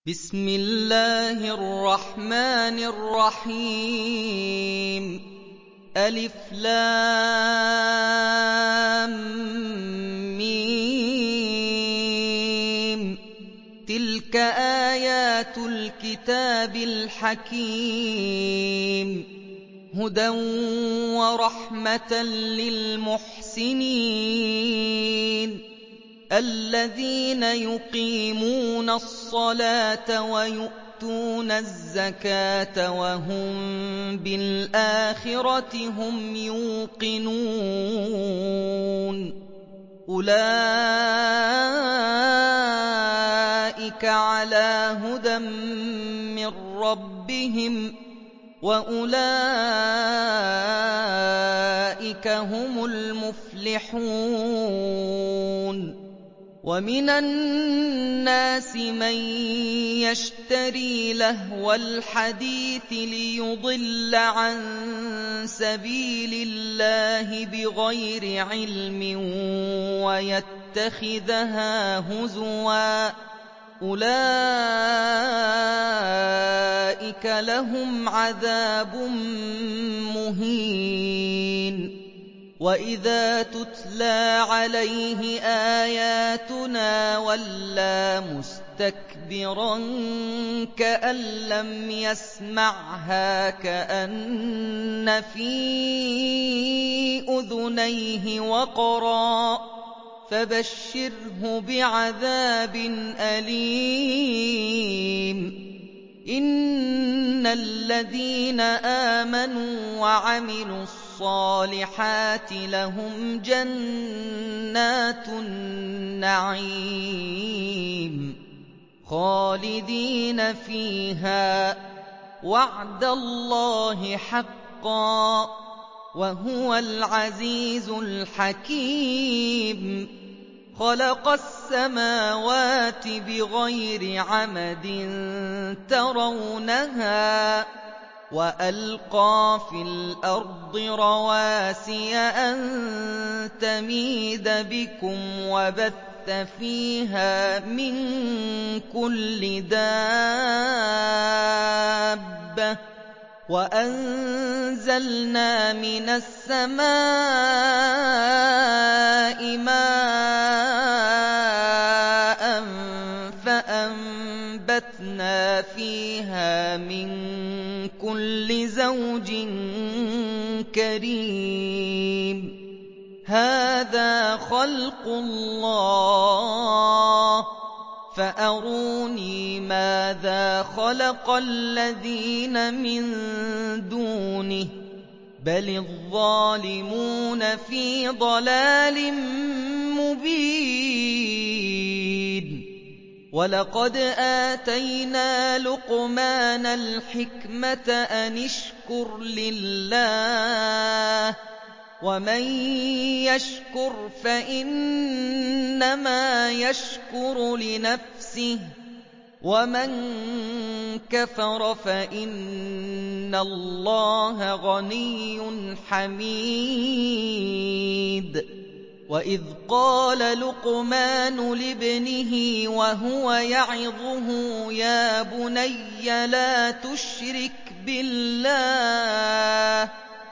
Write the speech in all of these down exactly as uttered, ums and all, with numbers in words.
بسم الله الرحمن الرحيم ألف لام ميم تلك آيات الكتاب الحكيم هدى ورحمة للمحسنين الذين يقيمون الصلاة ويؤتون الزكاة وهم بالآخرة هم يوقنون أولئك على هدى من ربهم وأولئك هم المفلحون ومن الناس من يشتري لهو الحديث ليضل عن سبيل الله بغير علم ويتخذها هزوا أولئك لهم عذاب مهين وإذا تتلى عليه آياتنا ولى مستكبرا كأن لم يسمعها كأن في أذنيه وقرا فبشره بعذاب أليم إن الذين آمنوا وعملوا الصالحات لهم جنات النعيم خالدين فيها وعد الله حقا وهو العزيز الحكيم خلق السماوات بغير عمد ترونها وألقى في الأرض رواسي أن تميد بكم وبث فيها من كل دابة وأنزلنا من السماء ماء فأنبتنا فيها من كل زوج كريم هذا خلق الله فأروني ماذا خلق الذين من دونه بل الظالمون في ضلال مبين ولقد آتينا لقمان الحكمة أن اشكر لله ومن يشكر فإنما يشكر لنفسه ومن كفر فإن الله غني حميد وإذ قال لقمان لابنه وهو يعظه يا بني لا تشرك بالله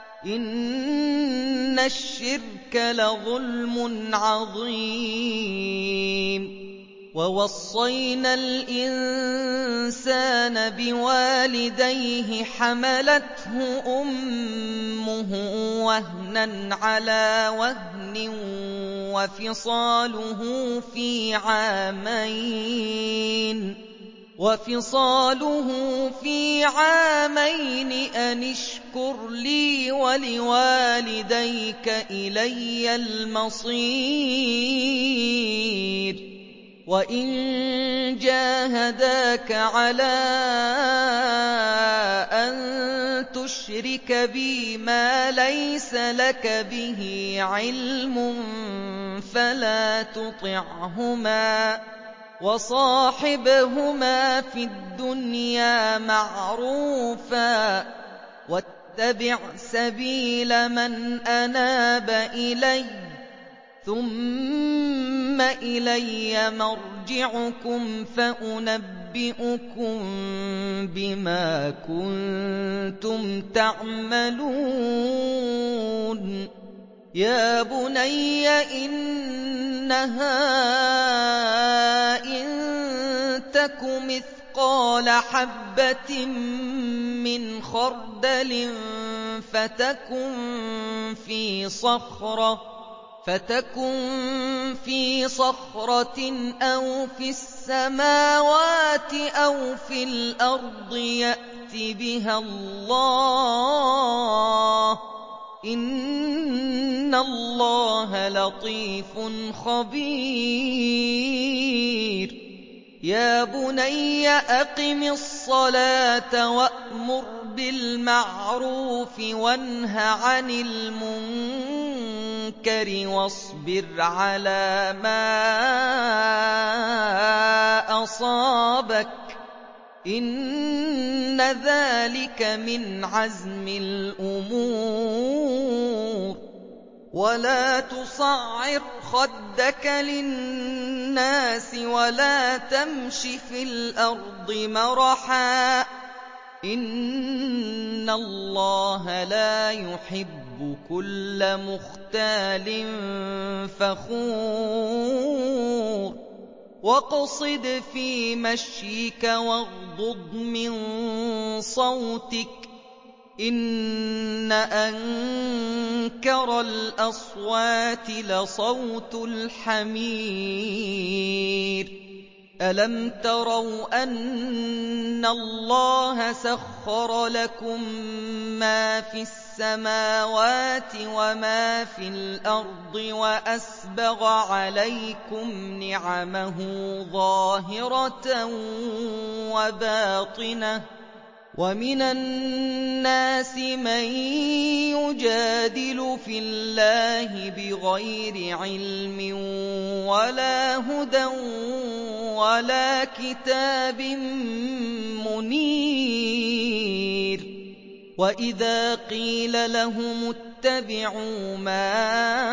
إن الشرك لظلم عظيم ووصينا الإنسان بوالديه حملته أمه وهنا على وهن وفصاله في عامين وفصاله في عامين أن اشكر لي ولوالديك إلي المصير وإن جاهداك على أن تشرك بي ما ليس لك به علم فلا تطعهما وصاحبهما في الدنيا معروفا واتبع سبيل من أناب إلي ثم إلي مرجعكم فأنبئكم أُنَبِّئُكُم بِمَا كُنتُمْ تَعْمَلُونَ يَا بُنَيَّ إِنَّهَا إِن تَكُ مِثْقَالَ حَبَّةٍ مِّنْ خَرْدَلٍ فَتَكُن فِي صَخْرَةٍ فتكن في صخرة أو في السماوات أو في الأرض يأت بها الله إن الله لطيف خبير يا بني أقم الصلاة وأمر بالمعروف وانه عن المنكر واصبر على ما أصابك إن ذلك من عزم الأمور ولا تصعر خدك للناس ولا تمش في الأرض مرحا إن الله لا يحب كل مختال فخور واقصد في مشيك واغضض من صوتك إن أنكر الأصوات لصوت الحمير ألم تروا أن الله سخر لكم ما في السماوات وما في الأرض وأسبغ عليكم نعمه ظاهرة وباطنة ومن الناس من يجادل في الله بغير علم ولا هدى ولا كتاب منير وإذا قيل لهم اتبعوا ما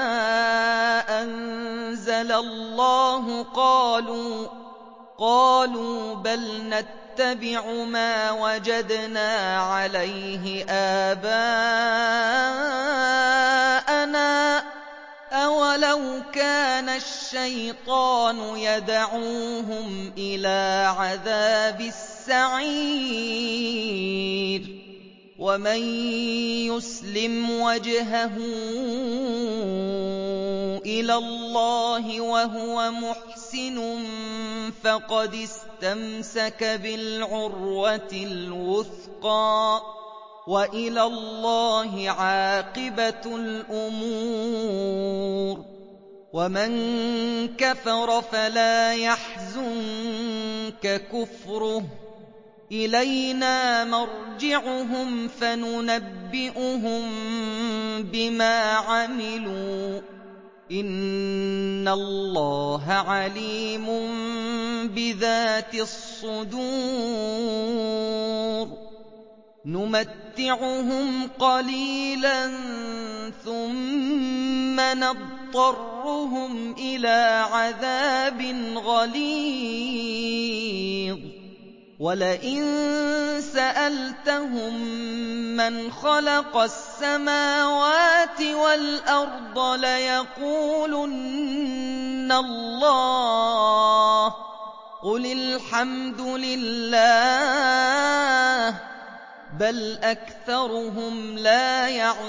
أنزل الله قالوا قالوا بل نتبع ما وجدنا عليه آباءنا أولو كان الشيطان يدعوهم إلى عذاب السعير ومن يسلم وجهه إلى الله وهو محسن فقد استمسك بالعروة الوثقى وإلى الله عاقبة الأمور ومن كفر فلا يحزنك كفره إلينا مرجعهم فننبئهم بما عملوا إن الله عليم بذات الصدور نمتعهم قليلا ثم نضطرهم إلى عذاب غليظ ولئن سألتهم من خلق السماوات والأرض ليقولن الله قل الحمد لله بل أكثرهم لا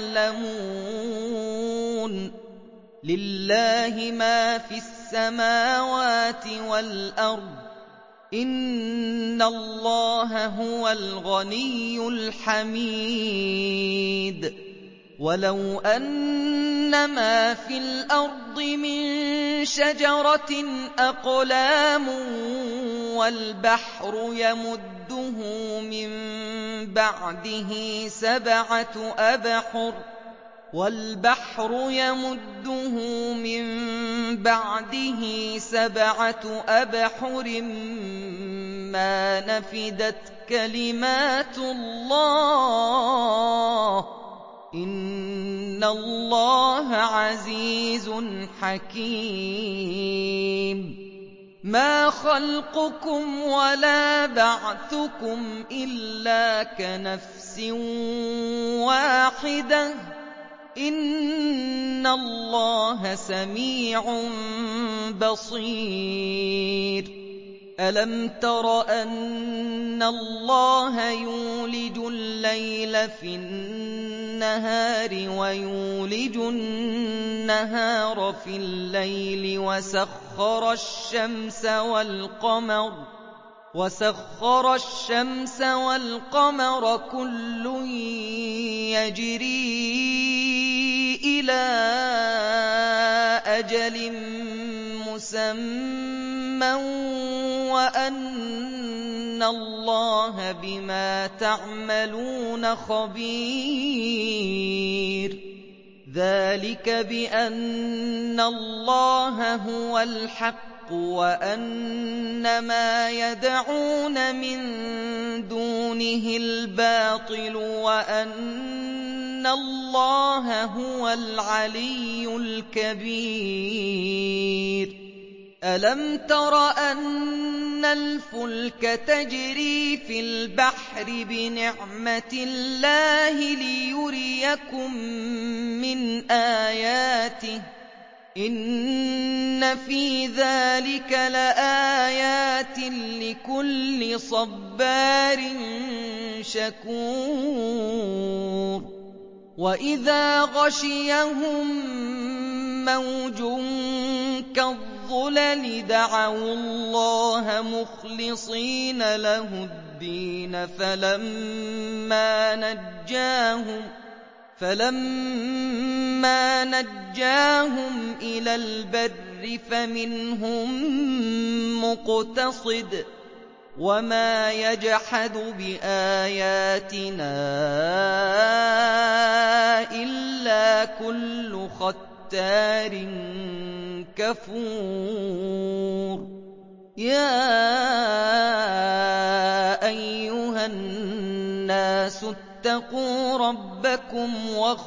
يعلمون لله ما في السماوات والأرض إن الله هو الغني الحميد ولو أن ما في الأرض من شجرة أقلام والبحر يمده من بعده سبعة أبحر والبحر يمده من بعده سبعة أبحر ما نفدت كلمات الله إن الله عزيز حكيم مَا خَلْقُكُمْ وَلَا بَعْثُكُمْ إِلَّا كَنَفْسٍ وَاحِدَةٍ ۗ إِنَّ اللَّهَ سَمِيعٌ بَصِيرٌ أَلَمْ تَرَ أَنَّ اللَّهَ يُولِجُ اللَّيْلَ فِي النَّهَارِ وَيُولِجُ النَّهَارَ فِي اللَّيْلِ وَسَخَّرَ الشَّمْسَ وَالْقَمَرَ وَسَخَّرَ الشَّمْسَ وَالْقَمَرَ كُلٌّ يَجْرِي إِلَىٰ أَجَلٍ مُّسَمًّى وَأَنَّ اللَّهَ بِمَا تَعْمَلُونَ خَبِيرٌ ذَٰلِكَ بِأَنَّ اللَّهَ هُوَ الْحَقُّ وَأَنَّ مَا يَدْعُونَ مِن دُونِهِ الْبَاطِلُ وَأَنَّ اللَّهَ هُوَ الْعَلِيُّ الْكَبِيرُ أَلَمْ تَرَ أَنَّ الْفُلْكَ تَجْرِي فِي الْبَحْرِ بِنِعْمَتِ اللَّهِ لِيُرِيَكُم مِّنْ آيَاتِهِ ۚ إِنَّ فِي ذَٰلِكَ لَآيَاتٍ لِّكُلِّ صَبَّارٍ شَكُورٍ وَإِذَا غَشِيَهُم مَّوْجٌ كَالظُّلَلِ دَعَوُا اللَّهَ مُخْلِصِينَ لَهُ الدِّينَ فَلَمَّا نَجَّاهُمْ فَلَمَّا نَجَّاهُمْ إِلَى الْبَرِّ فَمِنْهُم مُّقْتَصِدٌ ۚ وَمَا يَجْحَدُ بِآيَاتِنَا إِلَّا كُلُّ خَتَّارٍ كَفُورٍ يَا أَيُّهَا النَّاسُ اتَّقُوا رَبَّكُمْ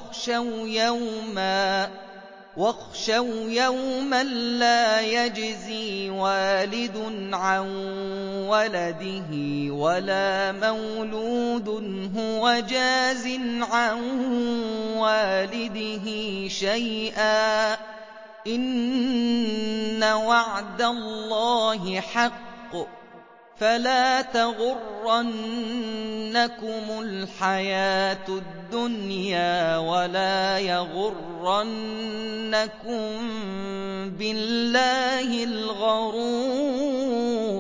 وَاخْشَوْا يَوْمًا لَّا يَجْزِي وَالِدٌ عَن وَلَدِهِ وَلَا مَوْلُودٌ هُوَ جَازٍ عَن وَالِدِهِ شَيْئًا ۚ إِنَّ وَعْدَ اللَّهِ حَقٌّ ۖ فَلَا تَغُرَّنَّكُمُ الْحَيَاةُ الدُّنْيَا وَلَا يَغُرَّنَّكُم بِاللَّهِ الْغَرُورُ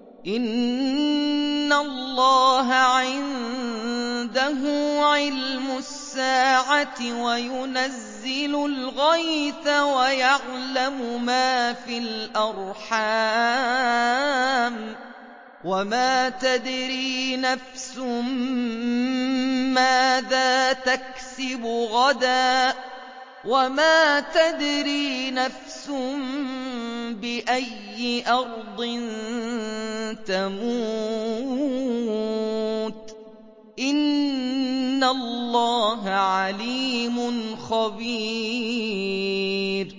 إِنَّ اللَّهَ عِندَهُ عِلْمُ السَّاعَةِ وَيُنَزِّلُ الْغَيْثَ وَيَعْلَمُ مَا فِي الْأَرْحَامِ ۖ وَمَا تَدْرِي نَفْسٌ مَّاذَا تَكْسِبُ غَدًا ۖ وَمَا تَدْرِي نَفْسٌ بِأَيِّ أَرْضٍ تَمُوتُ ۚ إِنَّ اللَّهَ عَلِيمٌ خَبِيرٌ